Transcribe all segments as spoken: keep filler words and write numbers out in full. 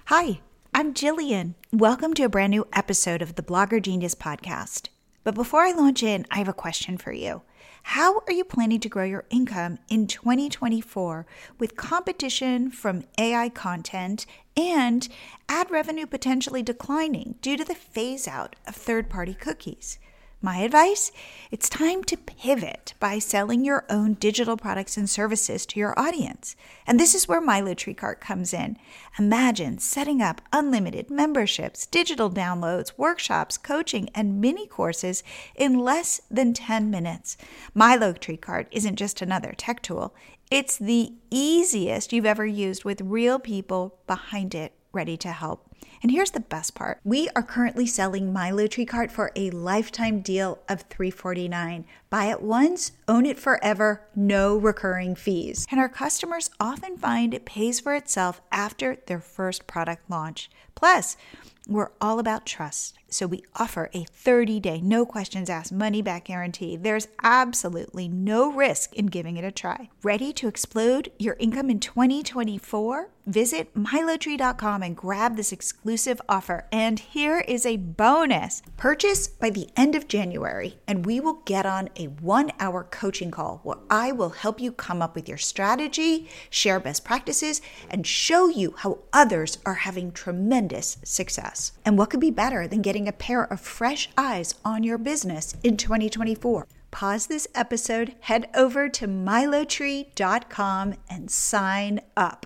Hi, I'm Jillian. Welcome to a brand new episode of the Blogger Genius podcast. But before I launch in, I have a question for you. How are you planning to grow your income in twenty twenty-four with competition from A I content and ad revenue potentially declining due to the phase out of third-party cookies? My advice? It's time to pivot by selling your own digital products and services to your audience. And this is where MiloTree Cart comes in. Imagine setting up unlimited memberships, digital downloads, workshops, coaching, and mini courses in less than ten minutes. MiloTree Cart isn't just another tech tool. It's the easiest you've ever used with real people behind it ready to help. And here's the best part. We are currently selling MiloTree Cart for a lifetime deal of three dollars and forty-nine cents. Buy it once, own it forever, no recurring fees. And our customers often find it pays for itself after their first product launch. Plus, we're all about trust, so we offer a thirty-day, no questions asked, money-back guarantee. There's absolutely no risk in giving it a try. Ready to explode your income in twenty twenty-four? Visit Milotree dot com and grab this exclusive offer. And here is a bonus. Purchase by the end of January, and we will get on a one-hour coaching call where I will help you come up with your strategy, share best practices, and show you how others are having tremendous success. And what could be better than getting a pair of fresh eyes on your business in twenty twenty-four? Pause this episode, head over to Milotree dot com and sign up.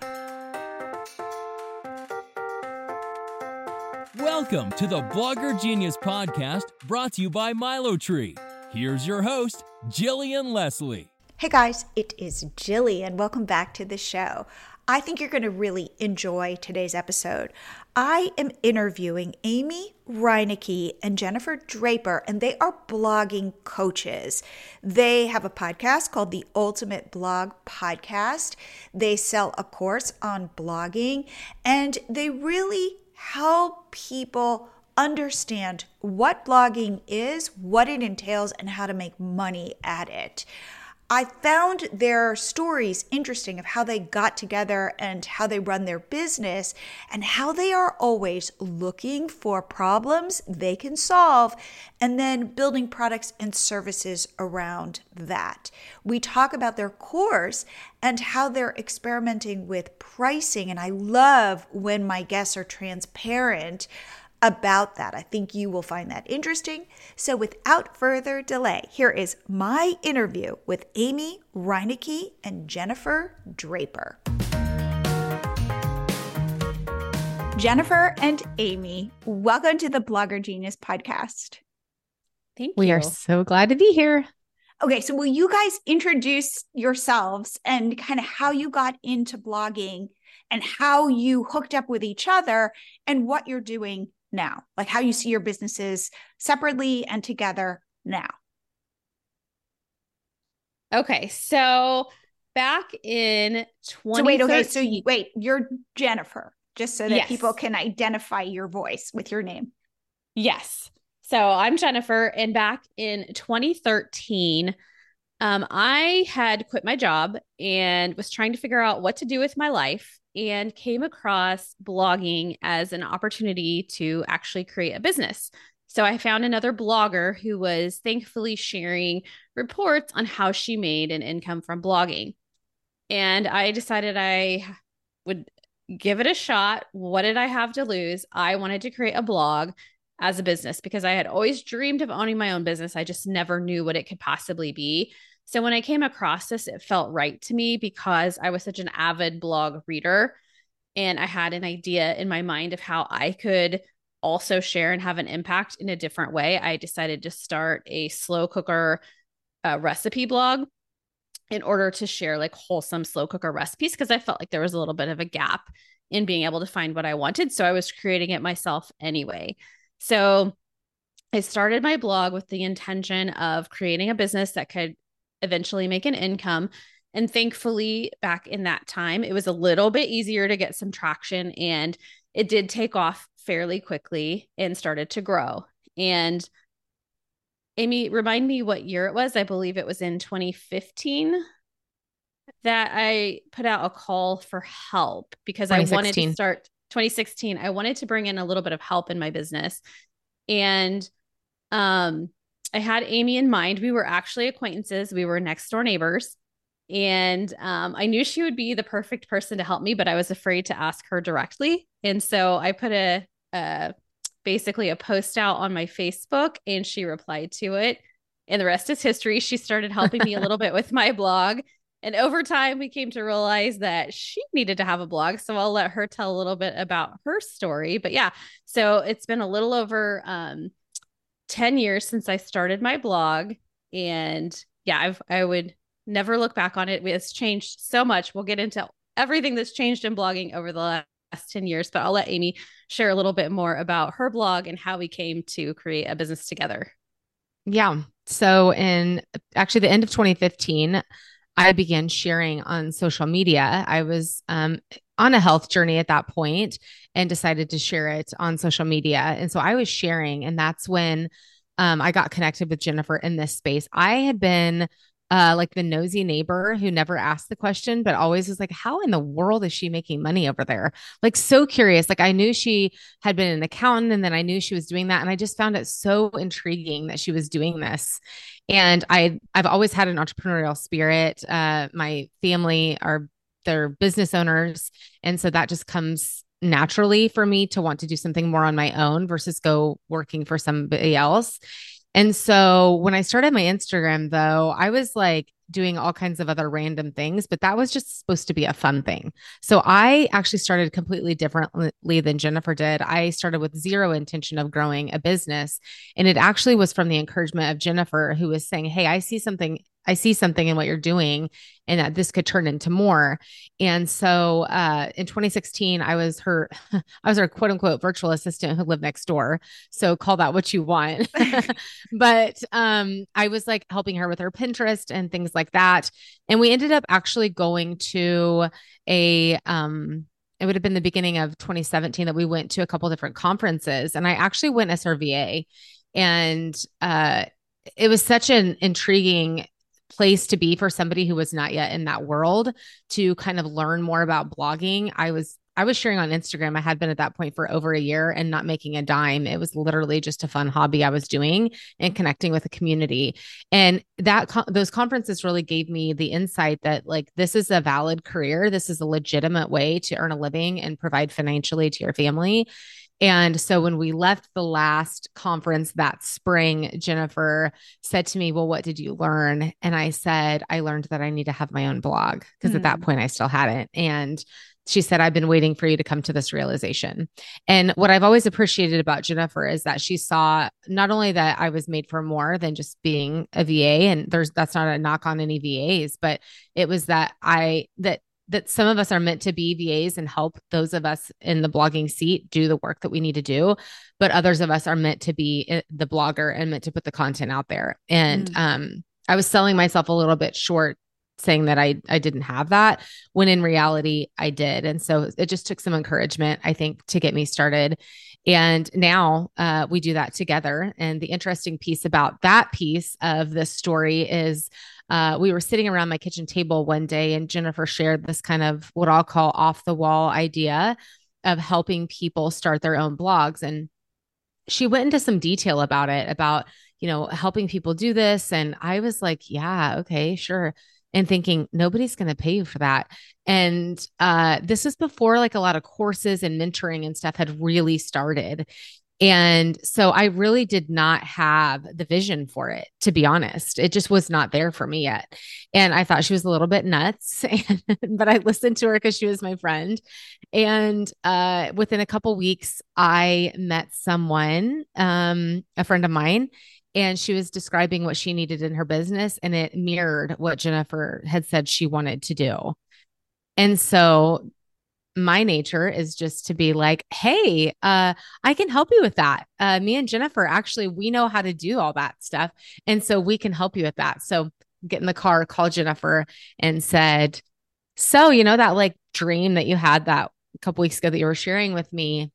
Welcome to the Blogger Genius podcast, brought to you by MiloTree. Here's your host, Jillian Leslie. Hey guys, it is Jillian. Welcome back to the show. I think you're going to really enjoy today's episode. I am interviewing Amy Reinecke and Jennifer Draper, and they are blogging coaches. They have a podcast called the Ultimate Blog Podcast. They sell a course on blogging, and they really help people understand what blogging is, what it entails, and how to make money at it. I found their stories interesting of how they got together and how they run their business and how they are always looking for problems they can solve and then building products and services around that. We talk about their course and how they're experimenting with pricing, and I love when my guests are transparent about that. I think you will find that interesting. So without further delay, here is my interview with Amy Reinecke and Jennifer Draper. Jennifer and Amy, welcome to the Blogger Genius podcast. Thank you. We are so glad to be here. Okay, so will you guys introduce yourselves and kind of how you got into blogging and how you hooked up with each other and what you're doing now, like how you see your businesses separately and together now? Okay, so back in twenty thirteen. So wait, okay, so you, wait, you're Jennifer, just so that Yes. people can identify your voice with your name. Yes. So I'm Jennifer, and back in twenty thirteen, um, I had quit my job and was trying to figure out what to do with my life, and came across blogging as an opportunity to actually create a business. So I found another blogger who was thankfully sharing reports on how she made an income from blogging. And I decided I would give it a shot. What did I have to lose? I wanted to create a blog as a business because I had always dreamed of owning my own business. I just never knew what it could possibly be. So when I came across this, it felt right to me because I was such an avid blog reader, and I had an idea in my mind of how I could also share and have an impact in a different way. I decided to start a slow cooker uh, recipe blog in order to share like wholesome slow cooker recipes because I felt like there was a little bit of a gap in being able to find what I wanted. So I was creating it myself anyway. So I started my blog with the intention of creating a business that could eventually make an income. And thankfully, back in that time, it was a little bit easier to get some traction, and it did take off fairly quickly and started to grow. And Amy, remind me what year it was. I believe it was in twenty fifteen that I put out a call for help because I wanted to start twenty sixteen, I wanted to bring in a little bit of help in my business. And um, I had Amy in mind. We were actually acquaintances. We were next door neighbors. And um, I knew she would be the perfect person to help me, but I was afraid to ask her directly. And so I put a, a basically a post out on my Facebook, and she replied to it. And the rest is history. She started helping me a little bit with my blog. And over time, we came to realize that she needed to have a blog. So I'll let her tell a little bit about her story. But yeah, so it's been a little over um, ten years since I started my blog. And yeah, I've, I would never look back on it. It's changed so much. We'll get into everything that's changed in blogging over the last ten years, but I'll let Amy share a little bit more about her blog and how we came to create a business together. Yeah. So in actually the end of twenty fifteen, I began sharing on social media. I was um, on a health journey at that point and decided to share it on social media. And so I was sharing, and that's when um, I got connected with Jennifer in this space. I had been uh, like the nosy neighbor who never asked the question, but always was like, how in the world is she making money over there? Like, so curious. Like, I knew she had been an accountant, and then I knew she was doing that. And I just found it so intriguing that she was doing this. And I, I've always had an entrepreneurial spirit. Uh, my family are, they're business owners. And so that just comes naturally for me to want to do something more on my own versus go working for somebody else. And so when I started my Instagram, though, I was like doing all kinds of other random things, but that was just supposed to be a fun thing. So I actually started completely differently than Jennifer did. I started with zero intention of growing a business. And it actually was from the encouragement of Jennifer, who was saying, hey, I see something I see something in what you're doing, and that this could turn into more. And so uh, in twenty sixteen, I was her, I was her quote unquote virtual assistant who lived next door. So call that what you want. But um, I was like helping her with her Pinterest and things like that. And we ended up actually going to a, um, it would have been the beginning of twenty seventeen that we went to a couple different conferences, and I actually went as her V A. And uh, it was such an intriguing place to be for somebody who was not yet in that world to kind of learn more about blogging. I was I was sharing on Instagram. I had been at that point for over a year and not making a dime. It was literally just a fun hobby I was doing and connecting with a community. And that those conferences really gave me the insight that like this is a valid career. This is a legitimate way to earn a living and provide financially to your family. And so when we left the last conference that spring, Jennifer said to me, well, what did you learn? And I said, I learned that I need to have my own blog, because mm. at that point I still hadn't. And she said, I've been waiting for you to come to this realization. And what I've always appreciated about Jennifer is that she saw not only that I was made for more than just being a V A, and there's, that's not a knock on any V As, but it was that I, that that some of us are meant to be V As and help those of us in the blogging seat do the work that we need to do. But others of us are meant to be the blogger and meant to put the content out there. And mm. um, I was selling myself a little bit short, saying that I, I didn't have that, when in reality I did. And so it just took some encouragement, I think, to get me started. And now uh, we do that together. And the interesting piece about that piece of this story is Uh, we were sitting around my kitchen table one day, and Jennifer shared this kind of what I'll call off the wall idea of helping people start their own blogs. And she went into some detail about it, about, you know, helping people do this. And I was like, yeah, okay, sure. And thinking, nobody's going to pay you for that. And uh, this was before like a lot of courses and mentoring and stuff had really started. And so I really did not have the vision for it, to be honest. It just was not there for me yet. And I thought she was a little bit nuts, and, but I listened to her because she was my friend. And uh, within a couple weeks, I met someone, um, a friend of mine, and she was describing what she needed in her business, and it mirrored what Jennifer had said she wanted to do. And so my nature is just to be like, hey, uh, I can help you with that. Uh, me and Jennifer, actually, we know how to do all that stuff. And so we can help you with that. So get in the car, called Jennifer and said, so, you know, that like dream that you had that a couple weeks ago that you were sharing with me,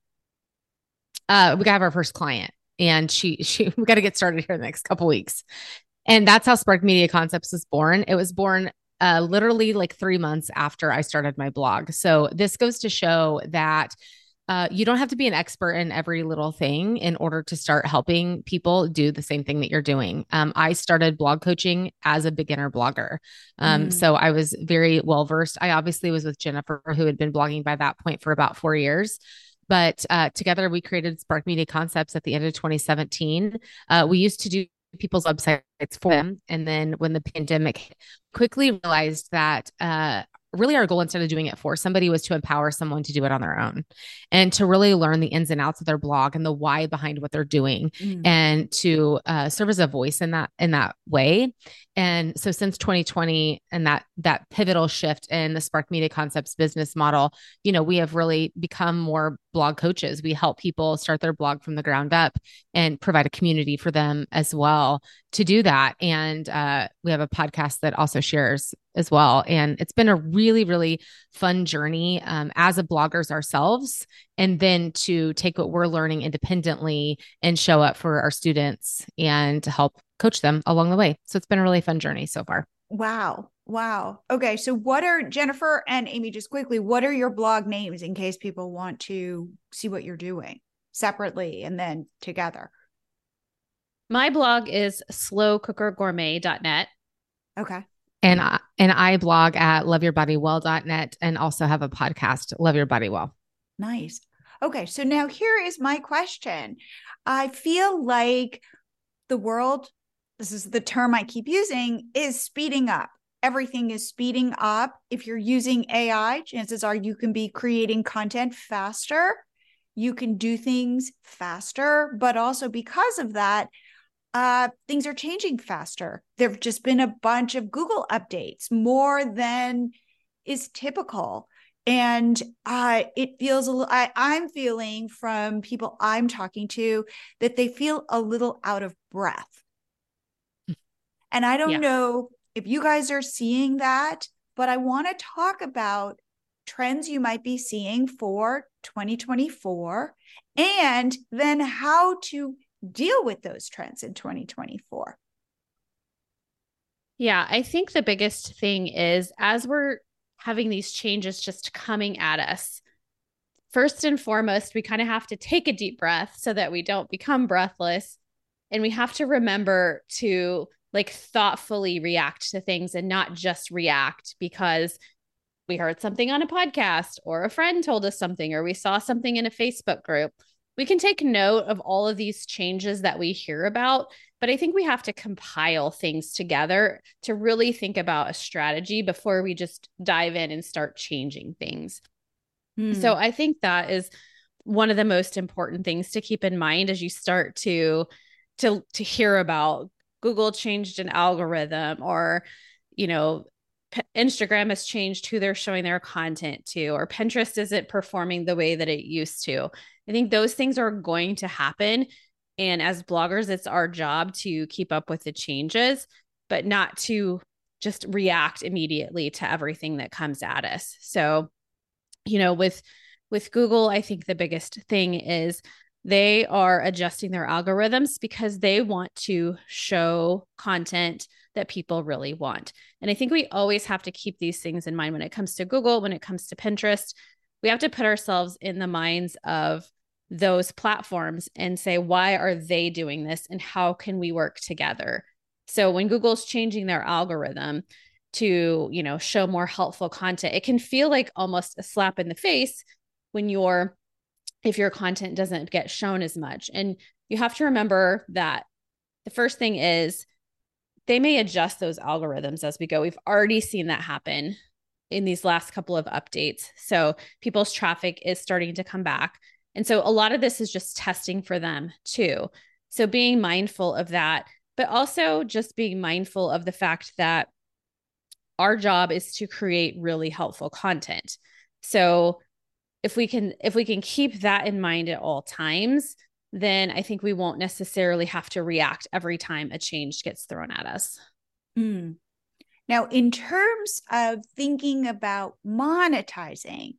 uh, we got to have our first client, and she, she, we got to get started here in the next couple weeks. And that's how Spark Media Concepts was born. It was born Uh, literally like three months after I started my blog. So this goes to show that Uh, you don't have to be an expert in every little thing in order to start helping people do the same thing that you're doing. Um, I started blog coaching as a beginner blogger. Um, Mm. So I was very well versed. I obviously was with Jennifer, who had been blogging by that point for about four years. But uh, together we created Spark Media Concepts at the end of twenty seventeen. Uh, we used to do people's websites for them. And then when the pandemic quickly realized that uh, really our goal instead of doing it for somebody was to empower someone to do it on their own and to really learn the ins and outs of their blog and the why behind what they're doing Mm. and to uh, serve as a voice in that in that way. And so since twenty twenty and that that pivotal shift in the Spark Media Concepts business model, you know, we have really become more blog coaches. We help people start their blog from the ground up and provide a community for them as well to do that. And uh, we have a podcast that also shares as well. And it's been a really, really fun journey um, as a bloggers ourselves, and then to take what we're learning independently and show up for our students and to help coach them along the way. So it's been a really fun journey so far. Wow. Wow. Okay. So what are, Jennifer and Amy, just quickly, what are your blog names in case people want to see what you're doing separately and then together? My blog is slow cooker gourmet dot net. Okay. And I, and I blog at love your body well dot net and also have a podcast, Love Your Body Well. Nice. Okay. So now here is my question. I feel like the world, this is the term I keep using, is speeding up. Everything is speeding up. If you're using A I, chances are you can be creating content faster. You can do things faster, but also because of that, uh, things are changing faster. There've just been a bunch of Google updates, more than is typical. And uh, it feels, a little, I, I'm feeling from people I'm talking to that they feel a little out of breath. And I don't Yeah. know if you guys are seeing that, but I want to talk about trends you might be seeing for twenty twenty-four and then how to deal with those trends in twenty twenty-four. Yeah, I think the biggest thing is as we're having these changes just coming at us, first and foremost, we kind of have to take a deep breath so that we don't become breathless. And we have to remember to like thoughtfully react to things and not just react because we heard something on a podcast or a friend told us something or we saw something in a Facebook group. We can take note of all of these changes that we hear about, but I think we have to compile things together to really think about a strategy before we just dive in and start changing things. Hmm. So I think that is one of the most important things to keep in mind as you start to to to hear about Google changed an algorithm or, you know, P- Instagram has changed who they're showing their content to, or Pinterest isn't performing the way that it used to. I think those things are going to happen. And as bloggers, it's our job to keep up with the changes, but not to just react immediately to everything that comes at us. So, you know, with with Google, I think the biggest thing is they are adjusting their algorithms because they want to show content that people really want. And I think we always have to keep these things in mind when it comes to Google, when it comes to Pinterest. We have to put ourselves in the minds of those platforms and say, why are they doing this? And how can we work together? So when Google's changing their algorithm to, you know, show more helpful content, it can feel like almost a slap in the face when you're if your content doesn't get shown as much. And you have to remember that the first thing is they may adjust those algorithms as we go. We've already seen that happen in these last couple of updates. So people's traffic is starting to come back. And so a lot of this is just testing for them too. So being mindful of that, but also just being mindful of the fact that our job is to create really helpful content. So if we can if we can keep that in mind at all times, then I think we won't necessarily have to react every time a change gets thrown at us. Mm. Now, in terms of thinking about monetizing,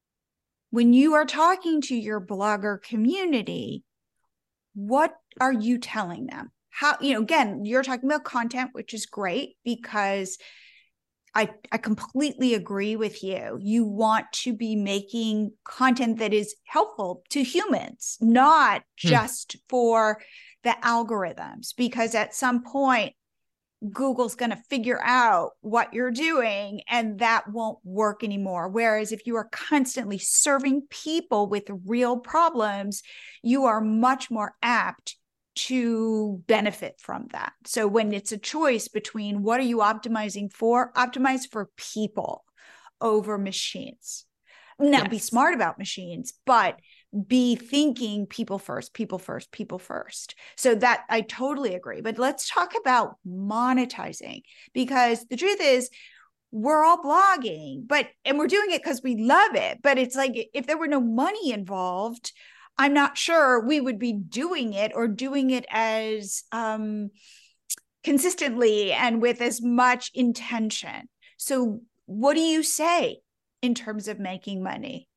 when you are talking to your blogger community, what are you telling them? How, you know, again, you're talking about content, which is great because I, I completely agree with you. You want to be making content that is helpful to humans, not Hmm. just for the algorithms, because at some point, Google's going to figure out what you're doing and that won't work anymore. Whereas if you are constantly serving people with real problems, you are much more apt to benefit from that. So when it's a choice between what are you optimizing for, optimize for people over machines. Now, Yes. be smart about machines, but be thinking people first, people first, people first. So that I totally agree. But let's talk about monetizing, because the truth is we're all blogging, but and we're doing it because we love it. But it's like if there were no money involved, I'm not sure we would be doing it or doing it as um, consistently and with as much intention. So what do you say in terms of making money?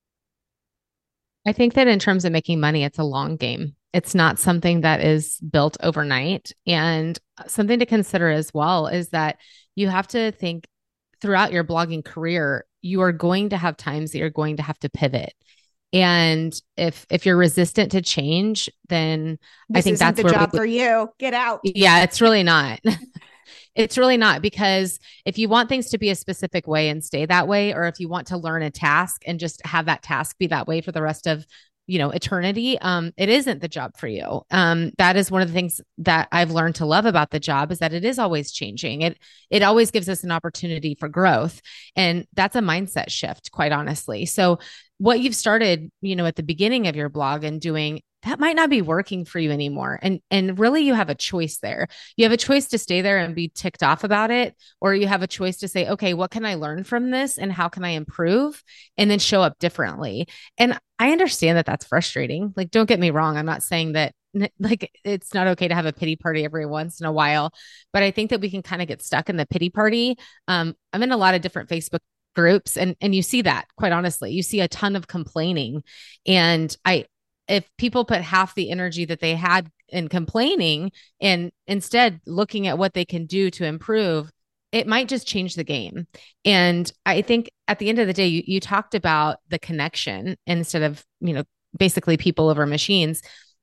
I think that in terms of making money, it's a long game. It's not something that is built overnight. And something to consider as well is that you have to think throughout your blogging career, you are going to have times that you're going to have to pivot. And if if you're resistant to change, then I This think isn't that's the where job we, for you. Get out. yeah, it's really not. It's really not, because if you want things to be a specific way and stay that way, or if you want to learn a task and just have that task be that way for the rest of, you know, eternity, um, it isn't the job for you. Um, that is one of the things that I've learned to love about the job, is that it is always changing. It it always gives us an opportunity for growth, and that's a mindset shift, quite honestly. So what you've started, you know, at the beginning of your blog and doing, that might not be working for you anymore. And and really you have a choice there. You have a choice to stay there and be ticked off about it, or you have a choice to say, okay, what can I learn from this and how can I improve, and then show up differently. And I understand that that's frustrating. Like, don't get me wrong. I'm not saying that like it's not okay to have a pity party every once in a while, but I think that we can kind of get stuck in the pity party. Um, I'm in a lot of different Facebook groups, and and you see that, quite honestly, you see a ton of complaining. And I if people put half the energy that they had in complaining and instead looking at what they can do to improve, it might just change the game. And I think at the end of the day, you, you talked about the connection instead of, you know, basically people over machines.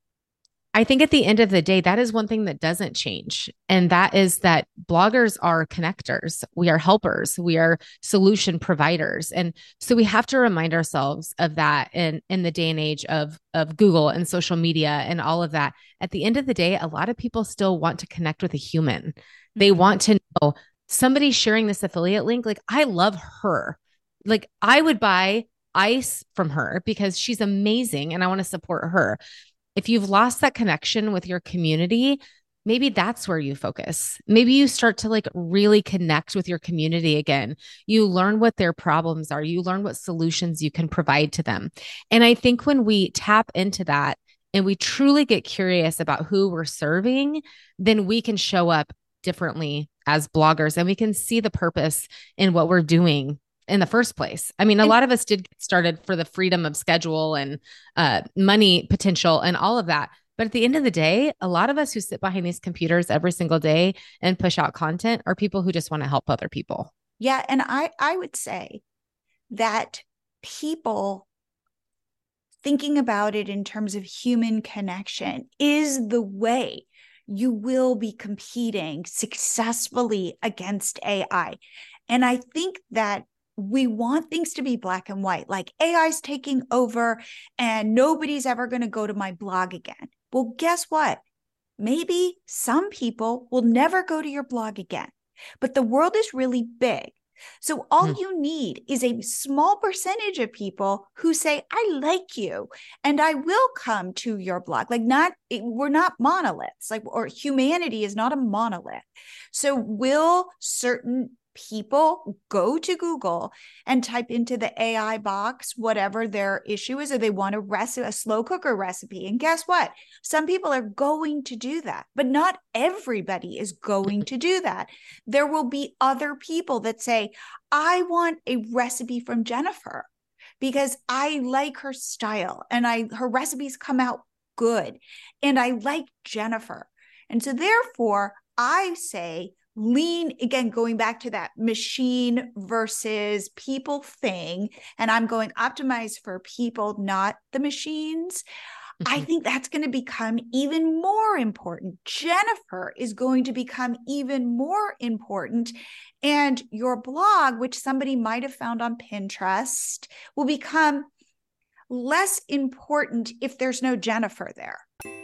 I think at the end of the day, that is one thing that doesn't change. And that is that bloggers are connectors. We are helpers. We are solution providers. And so we have to remind ourselves of that in, in the day and age of, of Google and social media and all of that. At the end of the day, a lot of people still want to connect with a human. They Mhm. want to know somebody sharing this affiliate link. Like, I love her. Like, I would buy ice from her because she's amazing and I want to support her. If you've lost that connection with your community, maybe that's where you focus. Maybe you start to like really connect with your community again. You learn what their problems are. You learn what solutions you can provide to them. And I think when we tap into that and we truly get curious about who we're serving, then we can show up differently as bloggers and we can see the purpose in what we're doing in the first place. I mean, a And- lot of us did get started for the freedom of schedule and uh, money potential and all of that. But at the end of the day, a lot of us who sit behind these computers every single day and push out content are people who just want to help other people. Yeah. And I, I would say that people thinking about it in terms of human connection is the way you will be competing successfully against A I. And I think that we want things to be black and white, like A I's taking over and nobody's ever going to go to my blog again. Well, guess what? Maybe some people will never go to your blog again, but the world is really big. So all Mm. you need is a small percentage of people who say, I like you and I will come to your blog. Like not, we're not monoliths, like, or humanity is not a monolith. So will certain people go to Google and type into the A I box whatever their issue is, or they want a recipe, a slow cooker recipe. And guess what? Some people are going to do that, but not everybody is going to do that. There will be other people that say, I want a recipe from Jennifer because I like her style and I her recipes come out good and I like Jennifer. And so therefore, I say, lean, again, going back to that machine versus people thing, and I'm going optimize for people, not the machines. Mm-hmm. I think that's going to become even more important. Jennifer is going to become even more important. And your blog, which somebody might have found on Pinterest, will become less important if there's no Jennifer there.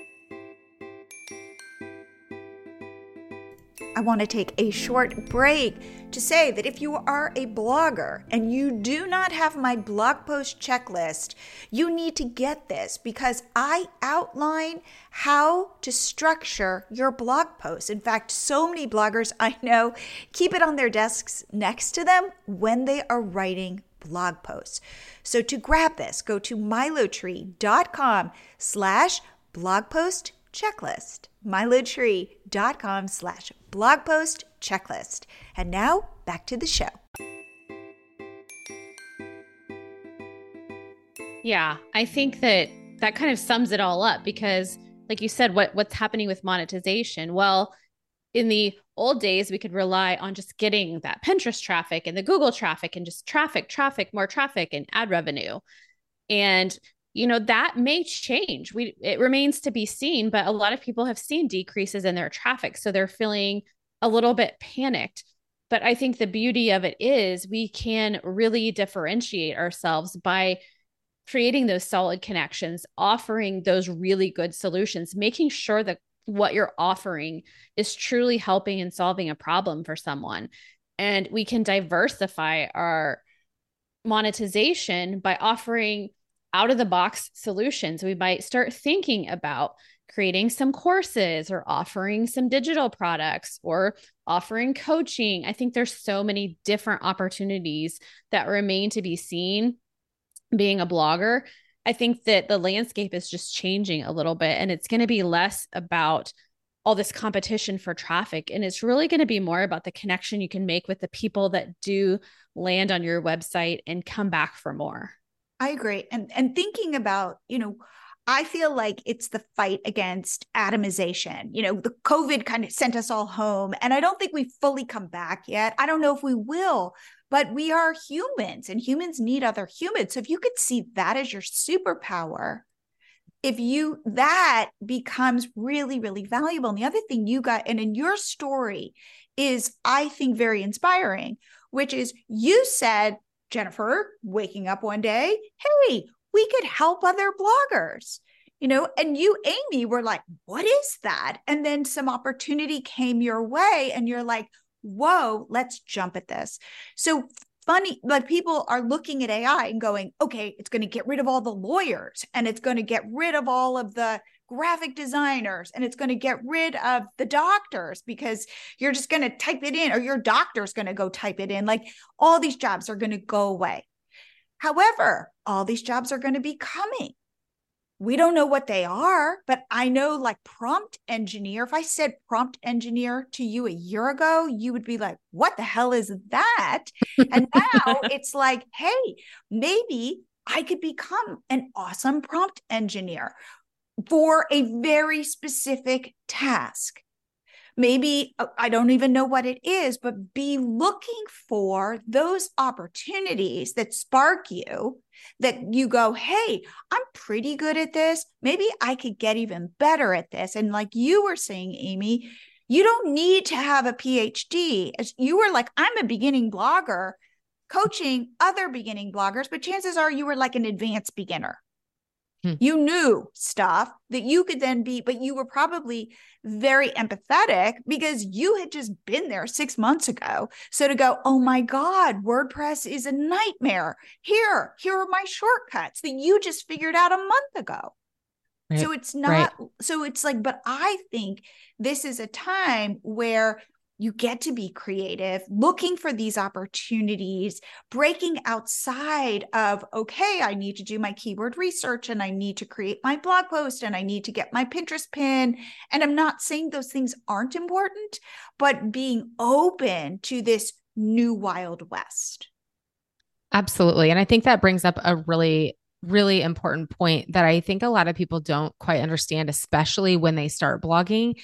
I want to take a short break to say that if you are a blogger and you do not have my blog post checklist, you need to get this because I outline how to structure your blog posts. In fact, so many bloggers I know keep it on their desks next to them when they are writing blog posts. So to grab this, go to milotree.com slash blog post checklist. milotree.com slash blog post checklist. And now back to the show. Yeah, I think that that kind of sums it all up because like you said, what what's happening with monetization? Well, in the old days, we could rely on just getting that Pinterest traffic and the Google traffic and just traffic, traffic, more traffic and ad revenue. And you know, that may change. We it remains to be seen, but a lot of people have seen decreases in their traffic. So they're feeling a little bit panicked. But I think the beauty of it is we can really differentiate ourselves by creating those solid connections, offering those really good solutions, making sure that what you're offering is truly helping and solving a problem for someone. And we can diversify our monetization by offering out of the box solutions. We might start thinking about creating some courses or offering some digital products or offering coaching. I think there's so many different opportunities that remain to be seen being a blogger. I think that the landscape is just changing a little bit and it's going to be less about all this competition for traffic. And it's really going to be more about the connection you can make with the people that do land on your website and come back for more. I agree. And and thinking about, you know, I feel like it's the fight against atomization. You know, the COVID kind of sent us all home, and I don't think we've fully come back yet. I don't know if we will, but we are humans and humans need other humans. So if you could see that as your superpower, if you, that becomes really, really valuable. And the other thing you got, and in your story is, I think, very inspiring, which is you said, Jennifer, waking up one day, hey, we could help other bloggers, you know, and you, Amy, were like, what is that? And then some opportunity came your way and you're like, whoa, let's jump at this. So funny, like people are looking at A I and going, okay, it's going to get rid of all the lawyers and it's going to get rid of all of the graphic designers and it's going to get rid of the doctors because you're just going to type it in or your doctor's going to go type it in. Like all these jobs are going to go away. However, all these jobs are going to be coming. We don't know what they are, but I know like prompt engineer, if I said prompt engineer to you a year ago, you would be like, what the hell is that? And now it's like, hey, maybe I could become an awesome prompt engineer for a very specific task. Maybe, I don't even know what it is, but be looking for those opportunities that spark you, that you go, hey, I'm pretty good at this. Maybe I could get even better at this. And like you were saying, Amy, you don't need to have a P H D. As you were like, I'm a beginning blogger coaching other beginning bloggers, but chances are you were like an advanced beginner. You knew stuff that you could then be, but you were probably very empathetic because you had just been there six months ago. So to go, oh my God, WordPress is a nightmare. Here, here are my shortcuts that you just figured out a month ago. Right. So it's not, right. So it's like, but I think this is a time where you get to be creative, looking for these opportunities, breaking outside of, okay, I need to do my keyword research and I need to create my blog post and I need to get my Pinterest pin. And I'm not saying those things aren't important, but being open to this new Wild West. Absolutely. And I think that brings up a really, really important point that I think a lot of people don't quite understand, especially when they start blogging,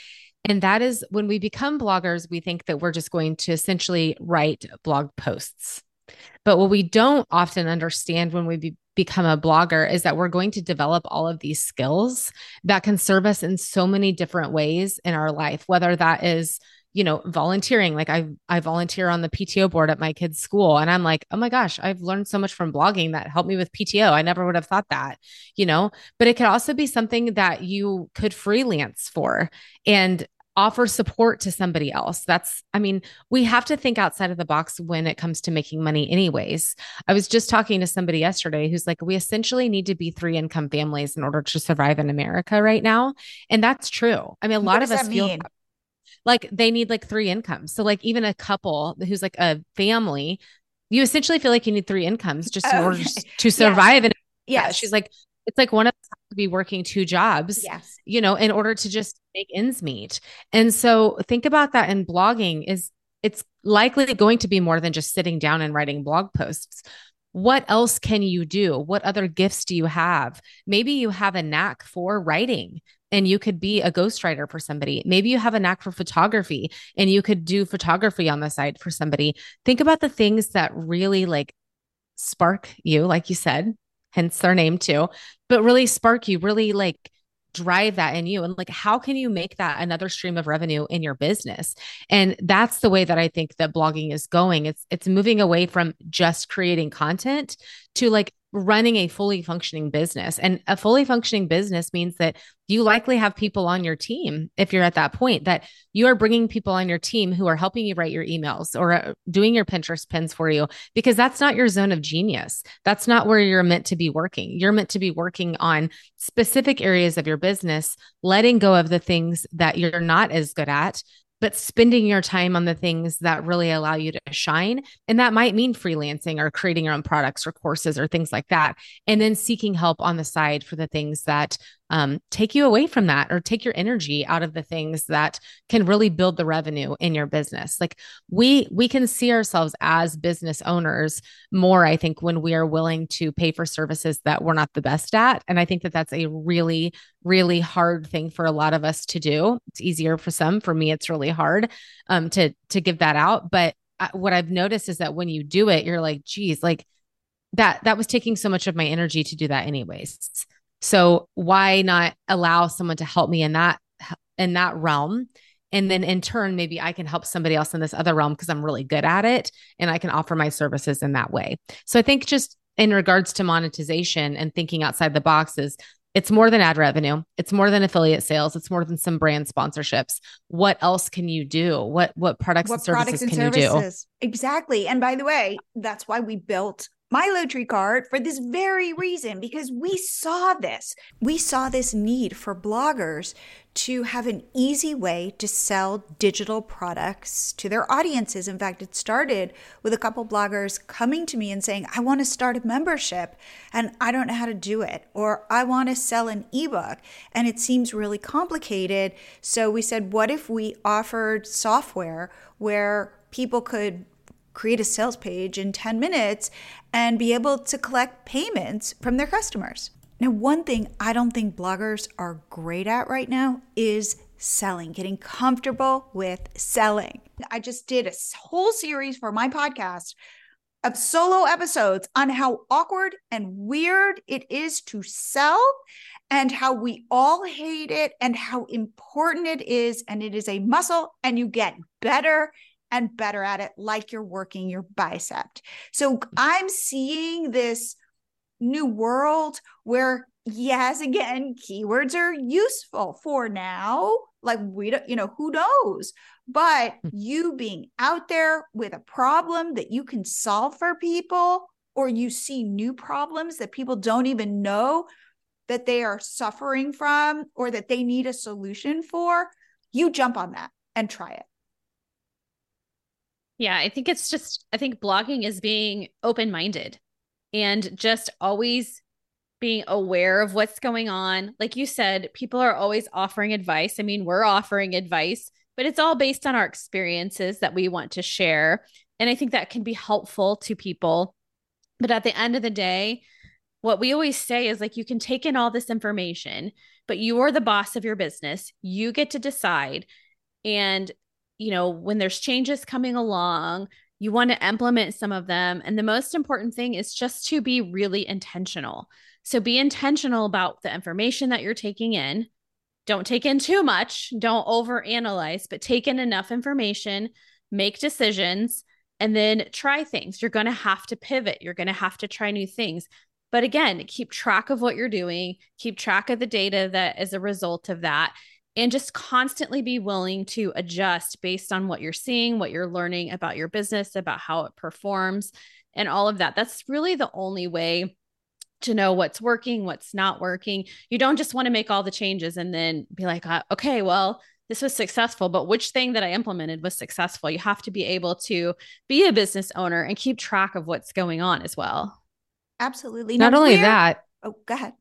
And that is when we become bloggers, we think that we're just going to essentially write blog posts. But what we don't often understand when we be, become a blogger is that we're going to develop all of these skills that can serve us in so many different ways in our life, whether that is, you know, volunteering. Like I, I volunteer on the P T O board at my kid's school. And I'm like, oh my gosh, I've learned so much from blogging that helped me with P T O. I never would have thought that, you know, but it could also be something that you could freelance for and offer support to somebody else. That's, I mean, we have to think outside of the box when it comes to making money anyways. I was just talking to somebody yesterday who's like, we essentially need to be three income families in order to survive in America right now. And that's true. I mean, a lot What of does us that feel mean? like they need like three incomes. So like even a couple who's like a family, you essentially feel like you need three incomes just in Oh, order okay. to survive. Yes. And Yes. she's like, it's like one of us has to be working two jobs, Yes. you know, in order to just make ends meet. And so think about that in blogging is it's likely going to be more than just sitting down and writing blog posts. What else can you do? What other gifts do you have? Maybe you have a knack for writing and you could be a ghostwriter for somebody. Maybe you have a knack for photography and you could do photography on the side for somebody. Think about the things that really like spark you, like you said, hence their name too, but really spark you, really like drive that in you. And like, how can you make that another stream of revenue in your business? And that's the way that I think that blogging is going. It's, it's moving away from just creating content to like running a fully functioning business. And a fully functioning business means that you likely have people on your team. If you're at that point that you are bringing people on your team who are helping you write your emails or uh, doing your Pinterest pins for you, because that's not your zone of genius. That's not where you're meant to be working. You're meant to be working on specific areas of your business, letting go of the things that you're not as good at, but spending your time on the things that really allow you to shine. And that might mean freelancing or creating your own products or courses or things like that. And then seeking help on the side for the things that um, take you away from that or take your energy out of the things that can really build the revenue in your business. Like we, we can see ourselves as business owners more, I think, when we are willing to pay for services that we're not the best at. And I think that that's a really, really hard thing for a lot of us to do. It's easier for some. For me, it's really hard um, to, to give that out. But I, what I've noticed is that when you do it, you're like, geez, like that, that was taking so much of my energy to do that anyways. So why not allow someone to help me in that, in that realm? And then in turn, maybe I can help somebody else in this other realm because I'm really good at it and I can offer my services in that way. So I think just in regards to monetization and thinking outside the box is it's more than ad revenue. It's more than affiliate sales. It's more than some brand sponsorships. What else can you do? What, what products What and services products and can services? you do? Exactly. And by the way, that's why we built MiloTree Card for this very reason, because we saw this. We saw this need for bloggers to have an easy way to sell digital products to their audiences. In fact, it started with a couple bloggers coming to me and saying, I want to start a membership and I don't know how to do it, or I want to sell an ebook and it seems really complicated. So we said, what if we offered software where people could create a sales page in ten minutes and be able to collect payments from their customers? Now, one thing I don't think bloggers are great at right now is selling, getting comfortable with selling. I just did a whole series for my podcast of solo episodes on how awkward and weird it is to sell and how we all hate it and how important it is. And it is a muscle and you get better and better at it, like you're working your bicep. So I'm seeing this new world where, yes, again, keywords are useful for now. Like we don't, you know, who knows? But you being out there with a problem that you can solve for people, or you see new problems that people don't even know that they are suffering from or that they need a solution for, you jump on that and try it. Yeah, I think it's just, I think blogging is being open-minded and just always being aware of what's going on. Like you said, people are always offering advice. I mean, we're offering advice, but it's all based on our experiences that we want to share. And I think that can be helpful to people. But at the end of the day, what we always say is like, you can take in all this information, but you are the boss of your business. You get to decide. And, you know, when there's changes coming along, you want to implement some of them. And the most important thing is just to be really intentional. So be intentional about the information that you're taking in. Don't take in too much. Don't overanalyze, but take in enough information, make decisions, and then try things. You're going to have to pivot. You're going to have to try new things. But again, keep track of what you're doing, keep track of the data that is a result of that, and just constantly be willing to adjust based on what you're seeing, what you're learning about your business, about how it performs, and all of that. That's really the only way to know what's working, what's not working. You don't just want to make all the changes and then be like, uh, okay, well, this was successful, but which thing that I implemented was successful? You have to be able to be a business owner and keep track of what's going on as well. Absolutely. Not Now, only where- that, Oh, go ahead.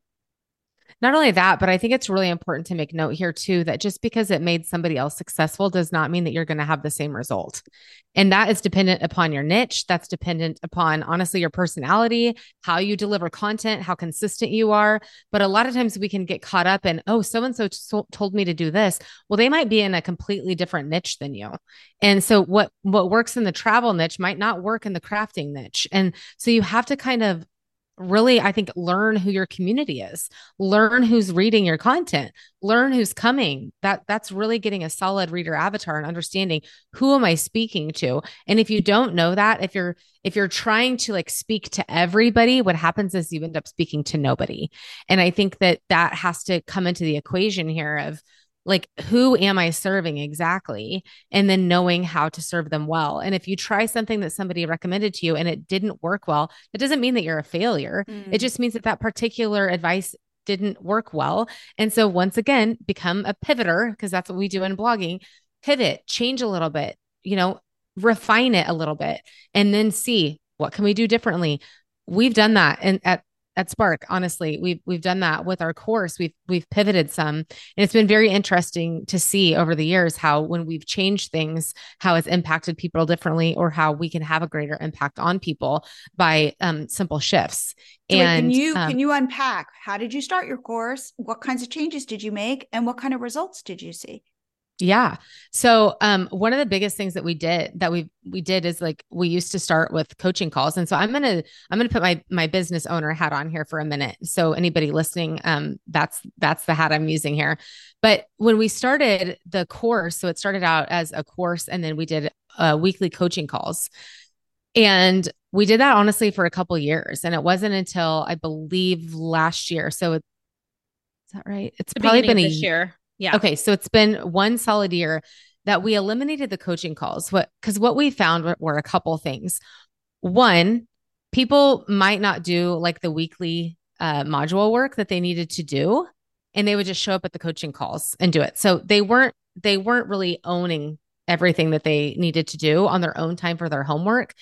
Not only that, but I think it's really important to make note here too, that just because it made somebody else successful does not mean that you're going to have the same result. And that is dependent upon your niche. That's dependent upon, honestly, your personality, how you deliver content, how consistent you are. But a lot of times we can get caught up in, oh, so-and-so t- told me to do this. Well, they might be in a completely different niche than you. And so what, what works in the travel niche might not work in the crafting niche. And so you have to kind of really, I think, learn who your community is, learn who's reading your content, learn who's coming. That that's really getting a solid reader avatar and understanding who am I speaking to. And if you don't know that, if you're if you're trying to like speak to everybody, what happens is you end up speaking to nobody. And I think that that has to come into the equation here of like, who am I serving exactly? And then knowing how to serve them well. And if you try something that somebody recommended to you and it didn't work well, it doesn't mean that you're a failure. Mm. It just means that that particular advice didn't work well. And so once again, become a pivoter, because that's what we do in blogging. Pivot, change a little bit, you know, refine it a little bit, and then see what can we do differently. We've done that. And at At Spark, honestly, we've we've done that with our course. We've we've pivoted some, and it's been very interesting to see over the years how when we've changed things, how it's impacted people differently, or how we can have a greater impact on people by um, simple shifts. So and wait, can you um, can you unpack? How did you start your course? What kinds of changes did you make, and what kind of results did you see? Yeah. So, um, one of the biggest things that we did that we, we did is like, we used to start with coaching calls. And so I'm going to, I'm going to put my, my business owner hat on here for a minute. So anybody listening, um, that's, that's the hat I'm using here. But when we started the course, so it started out as a course, and then we did uh, weekly coaching calls. And we did that honestly for a couple of years. And it wasn't until I believe last year. So it, is that right? It's the probably been a this year. Yeah. Okay. So it's been one solid year that we eliminated the coaching calls. What, because what we found were, were a couple things. One, people might not do like the weekly uh, module work that they needed to do, and they would just show up at the coaching calls and do it. So they weren't, they weren't really owning everything that they needed to do on their own time for their homework,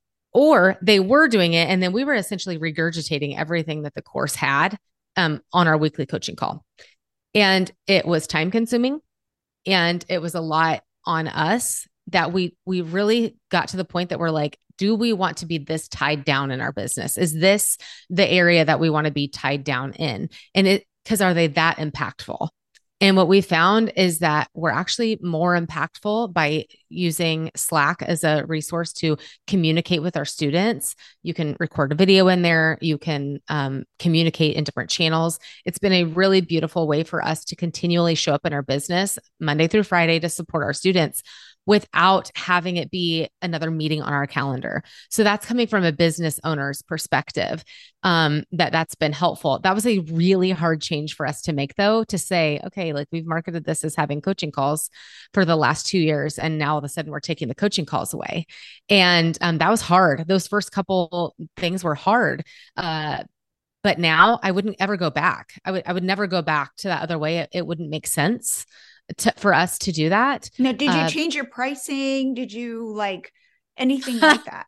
or they were doing it. And then we were essentially regurgitating everything that the course had um, on our weekly coaching call. And it was time consuming, and it was a lot on us that we, we really got to the point that we're like, do we want to be this tied down in our business? Is this the area that we want to be tied down in? And it, because are they that impactful? And what we found is that we're actually more impactful by using Slack as a resource to communicate with our students. You can record a video in there. You can um, communicate in different channels. It's been a really beautiful way for us to continually show up in our business Monday through Friday to support our students without having it be another meeting on our calendar. So that's coming from a business owner's perspective, um, that that's been helpful. That was a really hard change for us to make, though, to say, okay, like we've marketed this as having coaching calls for the last two years. And now all of a sudden we're taking the coaching calls away. And um, that was hard. Those first couple things were hard. Uh, but now I wouldn't ever go back. I would, I would never go back to that other way. It, it wouldn't make sense to, for us to do that. Now, did you uh, change your pricing? Did you like anything like that?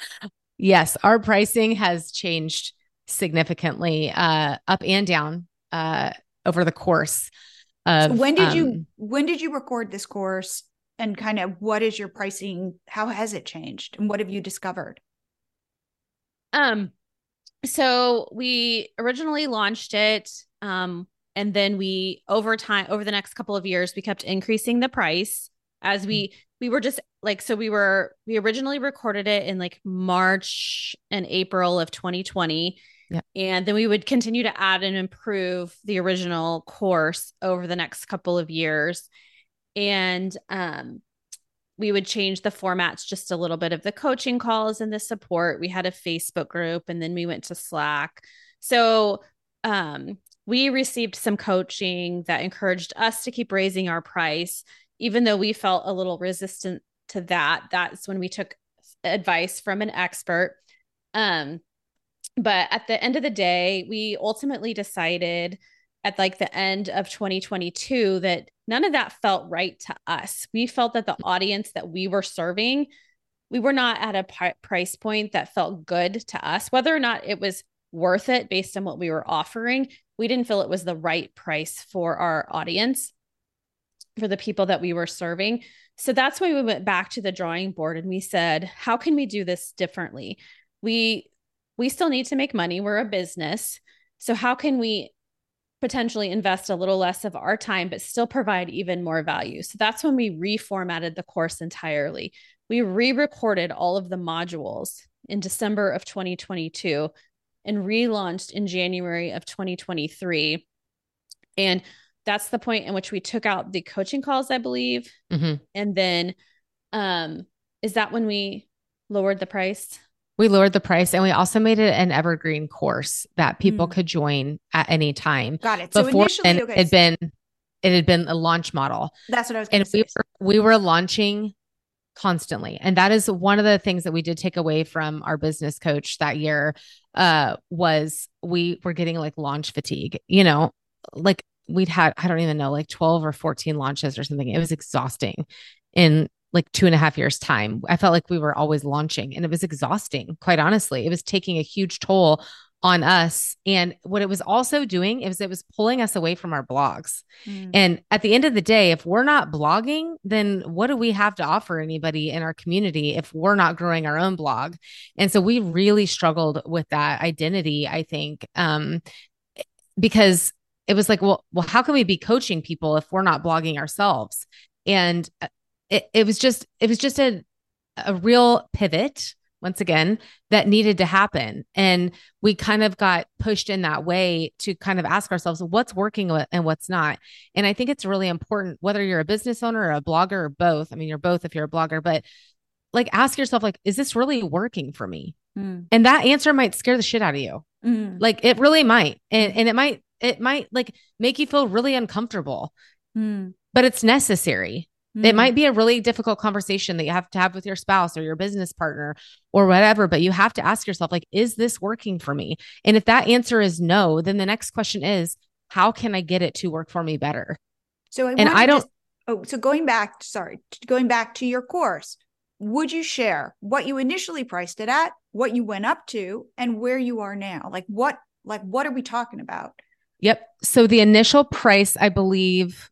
Yes, our pricing has changed significantly, uh, up and down, uh, over the course of. So when did um, you when did you record this course, and kind of what is your pricing? How has it changed, and what have you discovered? Um, so we originally launched it, um, and then we over time, over the next couple of years, we kept increasing the price. as we, we were just like, so we were, we originally recorded it in like March and April of twenty twenty. Yeah. And then we would continue to add and improve the original course over the next couple of years. And, um, we would change the formats just a little bit of the coaching calls and the support. We had a Facebook group, and then we went to Slack. So, um, we received some coaching that encouraged us to keep raising our price, even though we felt a little resistant to that. That's when we took advice from an expert. Um, but at the end of the day, we ultimately decided at like the end of twenty twenty-two that none of that felt right to us. We felt that the audience that we were serving, we were not at a p- price point that felt good to us, whether or not it was worth it based on what we were offering. We didn't feel it was the right price for our audience, for the people that we were serving. So that's why we went back to the drawing board and we said, how can we do this differently? We, we still need to make money. We're a business. So how can we potentially invest a little less of our time, but still provide even more value? So that's when we reformatted the course entirely. We re-recorded all of the modules in December of twenty twenty-two and relaunched in January of twenty twenty-three. And that's the point in which we took out the coaching calls, I believe. Mm-hmm. And then, um, is that when we lowered the price? We lowered the price, and we also made it an evergreen course that people Mm. could join at any time. Got it. So Before initially, then, okay, it had been it had been a launch model, that's what I was going and to say. we were we were launching constantly, and that is one of the things that we did take away from our business coach that year. Uh, was we were getting like launch fatigue. You know, like we'd had I don't even know like twelve or fourteen launches or something. It was exhausting in like two and a half years time. I felt like we were always launching, and it was exhausting. Quite honestly, it was taking a huge toll on us. And what it was also doing is it was pulling us away from our blogs. Mm. And at the end of the day, if we're not blogging, then what do we have to offer anybody in our community if we're not growing our own blog? And so we really struggled with that identity, I think, um, because it was like, well, well, how can we be coaching people if we're not blogging ourselves? And It, it was just, it was just a, a real pivot once again that needed to happen. And we kind of got pushed in that way to kind of ask ourselves what's working and what's not. And I think it's really important, whether you're a business owner or a blogger or both. I mean, you're both if you're a blogger, but like ask yourself, like, is this really working for me? Mm. And that answer might scare the shit out of you. Mm. Like it really might. And, and it might, it might like make you feel really uncomfortable, Mm. but it's necessary. Mm. It might be a really difficult conversation that you have to have with your spouse or your business partner or whatever, but you have to ask yourself, like, is this working for me? And if that answer is no, then the next question is, how can I get it to work for me better? So I And want I to don't- just, oh, so going back, sorry, going back to your course, would you share what you initially priced it at, what you went up to, and where you are now? Like what, like what are we talking about? Yep. So the initial price, I believe,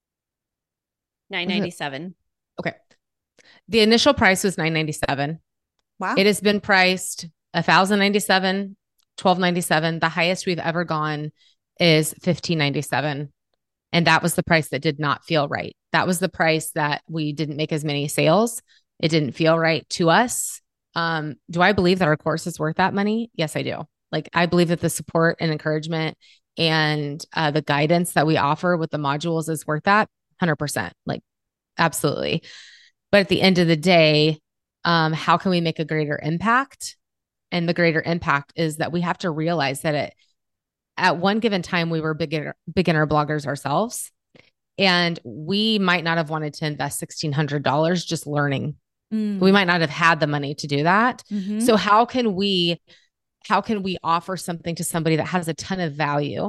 nine ninety-seven. okay. The initial price was nine ninety-seven. Wow. It has been priced one thousand ninety-seven, twelve ninety-seven. The highest we've ever gone is fifteen ninety-seven. And that was the price that did not feel right. That was the price that we didn't make as many sales. It didn't feel right to us. Um, do I believe that our course is worth that money? Yes, I do. Like, I believe that the support and encouragement and uh, the guidance that we offer with the modules is worth that. one hundred percent, like absolutely. But at the end of the day, um, how can we make a greater impact? And the greater impact is that we have to realize that it, at one given time, we were beginner, beginner bloggers ourselves. And we might not have wanted to invest sixteen hundred dollars just learning. Mm. We might not have had the money to do that. Mm-hmm. So how can we, how can we offer something to somebody that has a ton of value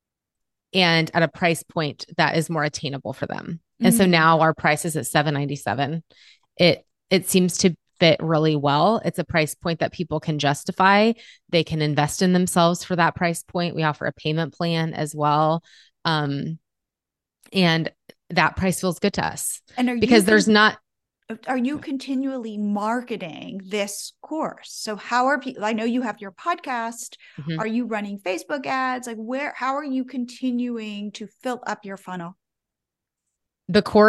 and at a price point that is more attainable for them? And so Mm. now our price is at seven ninety-seven. It, it seems to fit really well. It's a price point that people can justify. They can invest in themselves for that price point. We offer a payment plan as well. Um, and that price feels good to us And are you because there's con- not, are you continually marketing this course? So how are people, I know you have your podcast. Mhm. Are you running Facebook ads? Like where, how are you continuing to fill up your funnel? the course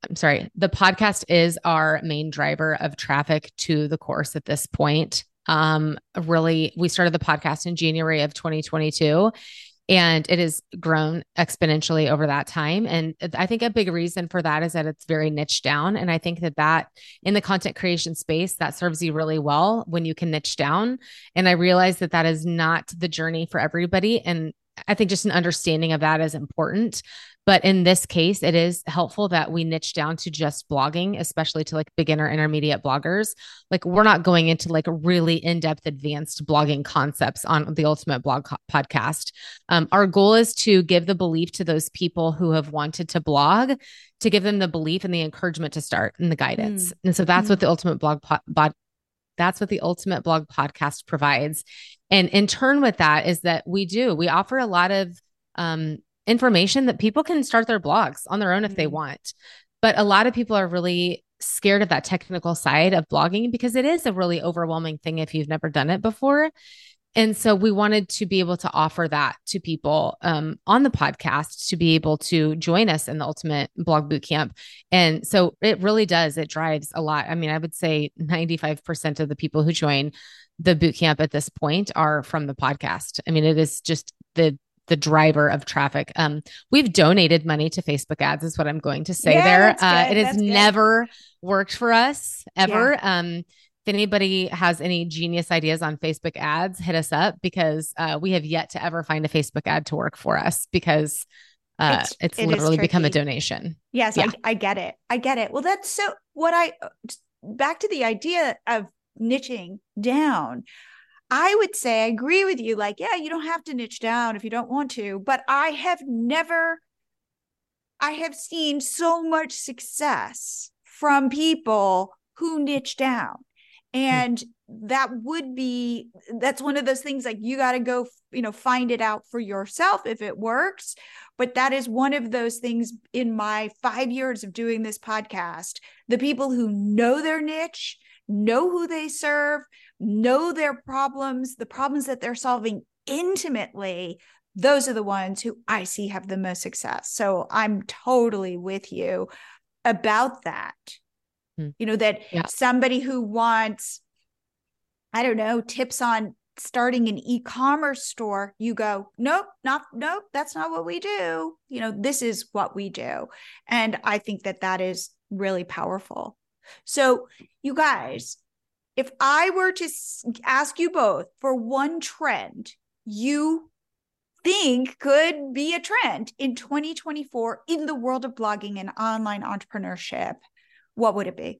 I'm sorry, the podcast is our main driver of traffic to the course at this point. Um, really, we started the podcast in January of twenty twenty-two, and it has grown exponentially over that time. And I think a big reason for that is that it's very niche down. And I think that that in the content creation space, that serves you really well when you can niche down. And I realize that that is not the journey for everybody. And I think just an understanding of that is important. But in this case, it is helpful that we niche down to just blogging, especially to like beginner intermediate bloggers. Like we're not going into like really in-depth advanced blogging concepts on the Ultimate Blog co- podcast. Um, our goal is to give the belief to those people who have wanted to blog, to give them the belief and the encouragement to start and the guidance. Mm. And so that's mm. what the Ultimate Blog po- bod- That's what the Ultimate Blog podcast provides. And in turn with that is that we do, we offer a lot of um, information that people can start their blogs on their own mm-hmm. if they want. But a lot of people are really scared of that technical side of blogging because it is a really overwhelming thing if you've never done it before. And so we wanted to be able to offer that to people um, on the podcast to be able to join us in the Ultimate Blog Bootcamp. And so it really does. It drives a lot. I mean, I would say ninety-five percent of the people who join the bootcamp at this point are from the podcast. I mean, it is just the the driver of traffic. Um, we've donated money to Facebook ads is what I'm going to say yeah, there. That's uh, good. it has that's never good. worked for us ever. Yeah. Um, If anybody has any genius ideas on Facebook ads, hit us up because uh, we have yet to ever find a Facebook ad to work for us because uh, it's, it's it literally become a donation. Yes, yeah. I, I get it. I get it. Well, that's so what I, back to the idea of niching down, I would say, I agree with you. Like, yeah, you don't have to niche down if you don't want to, but I have never, I have seen so much success from people who niche down. And that would be, that's one of those things like you got to go, you know, find it out for yourself if it works. But that is one of those things in my five years of doing this podcast. The people who know their niche, know who they serve, know their problems, the problems that they're solving intimately, those are the ones who I see have the most success. So I'm totally with you about that. You know, that yeah. somebody who wants, I don't know, tips on starting an e-commerce store, you go, nope, not, nope, that's not what we do. You know, this is what we do. And I think that that is really powerful. So you guys, if I were to ask you both for one trend you think could be a trend in twenty twenty-four in the world of blogging and online entrepreneurship, what would it be?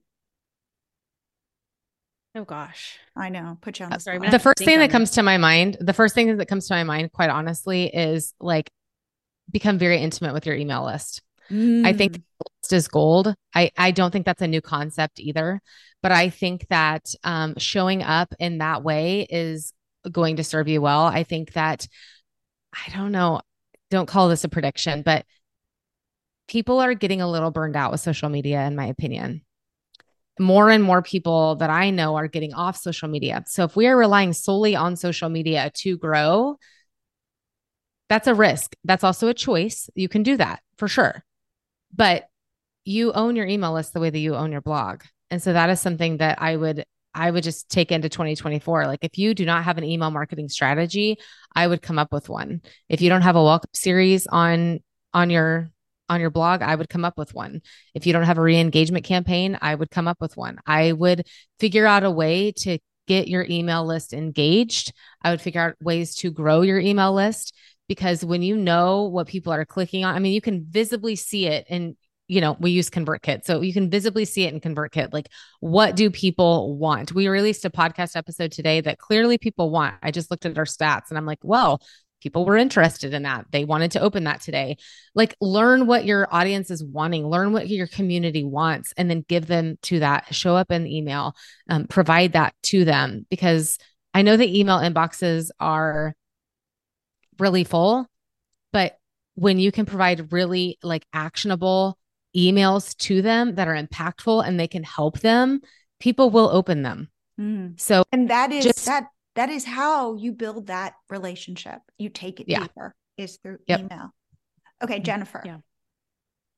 Oh gosh. I know. Put you on the spot. The first thing that comes to my mind, the first thing that comes to my mind, quite honestly, is like become very intimate with your email list. Mm. I think the list is gold. I, I don't think that's a new concept either, but I think that um, showing up in that way is going to serve you well. I think that, I don't know, don't call this a prediction, but people are getting a little burned out with social media, in my opinion. More and more people that I know are getting off social media. So if we are relying solely on social media to grow, that's a risk. That's also a choice. You can do that for sure. But you own your email list the way that you own your blog. And so that is something that I would I would just take into twenty twenty-four. Like if you do not have an email marketing strategy, I would come up with one. If you don't have a welcome series on on your on your blog, I would come up with one. If you don't have a re-engagement campaign, I would come up with one. I would figure out a way to get your email list engaged. I would figure out ways to grow your email list, because when you know what people are clicking on, I mean, you can visibly see it. And, you know, we use ConvertKit. So you can visibly see it in ConvertKit. Like, what do people want? We released a podcast episode today that clearly people want. I just looked at our stats and I'm like, well, people were interested in that. They wanted to open that today. Like, learn what your audience is wanting, learn what your community wants, and then give them to that. Show up in the email, um, provide that to them, because I know the email inboxes are really full, but when you can provide really like actionable emails to them that are impactful and they can help them, people will open them. Mm. So, and that is just, that. That is how you build that relationship. You take it yeah. deeper is through yep. email. Okay, Jennifer. Yeah.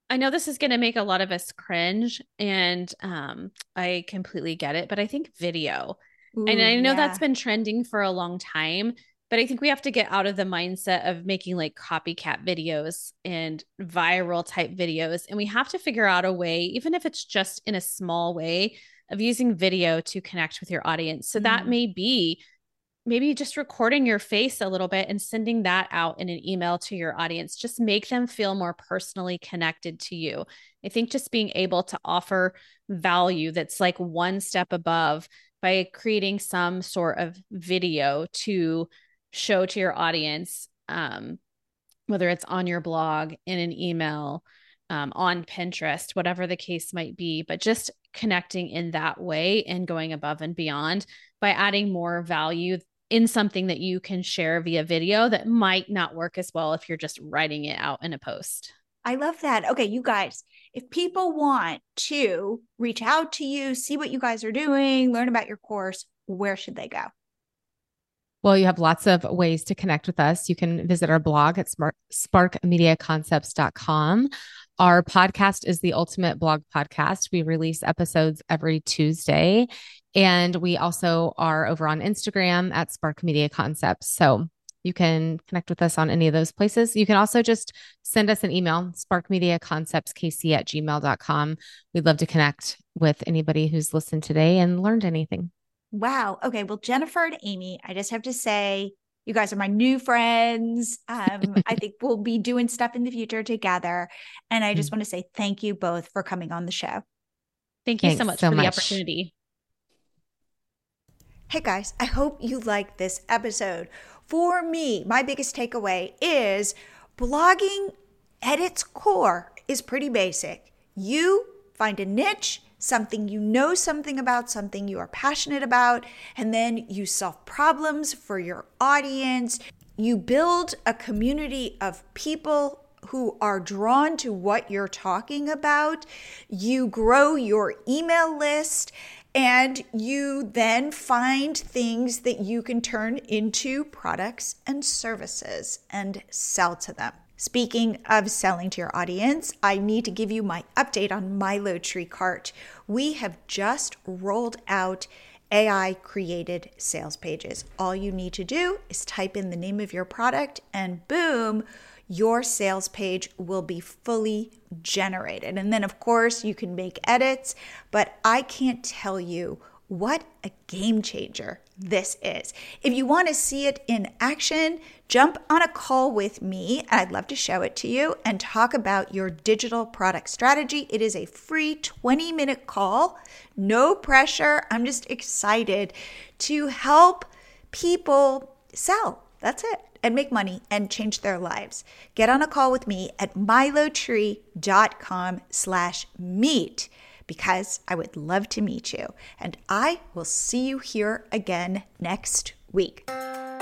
I know this is going to make a lot of us cringe, and um, I completely get it, but I think video, Ooh, and I know yeah. that's been trending for a long time, but I think we have to get out of the mindset of making like copycat videos and viral type videos. And we have to figure out a way, even if it's just in a small way, of using video to connect with your audience. So mm. that may be maybe just recording your face a little bit and sending that out in an email to your audience. Just make them feel more personally connected to you. I think just being able to offer value that's like one step above by creating some sort of video to show to your audience, um, whether it's on your blog, in an email, um, on Pinterest, whatever the case might be, but just connecting in that way and going above and beyond by adding more value in something that you can share via video that might not work as well if you're just writing it out in a post. I love that. Okay, you guys, if people want to reach out to you, see what you guys are doing, learn about your course, where should they go? Well, you have lots of ways to connect with us. You can visit our blog at spark media concepts dot com. Our podcast is the ultimate blog podcast. We release episodes every Tuesday. And we also are over on Instagram at Spark Media Concepts. So you can connect with us on any of those places. You can also just send us an email, sparkmediaconceptskc at gmail dot com. We'd love to connect with anybody who's listened today and learned anything. Wow. Okay. Well, Jennifer and Amy, I just have to say, you guys are my new friends. Um, I think we'll be doing stuff in the future together. And I just want to say thank you both for coming on the show. Thank you Thanks so much so for much. the opportunity. Hey guys, I hope you liked this episode. For me, my biggest takeaway is blogging at its core is pretty basic. You find a niche, something you know something about, something you are passionate about, and then you solve problems for your audience. You build a community of people who are drawn to what you're talking about. You grow your email list, and you then find things that you can turn into products and services and sell to them. Speaking of selling to your audience, I need to give you my update on MiloTree Cart. We have just rolled out A I-created sales pages. All you need to do is type in the name of your product and boom, your sales page will be fully generated. And then, of course, you can make edits, but I can't tell you what a game changer this is. If you want to see it in action, jump on a call with me. I'd love to show it to you and talk about your digital product strategy. It is a free twenty minute call, no pressure. I'm just excited to help people sell. That's it. And make money and change their lives. Get on a call with me at milotree.com slash meet because I would love to meet you. And I will see you here again next week.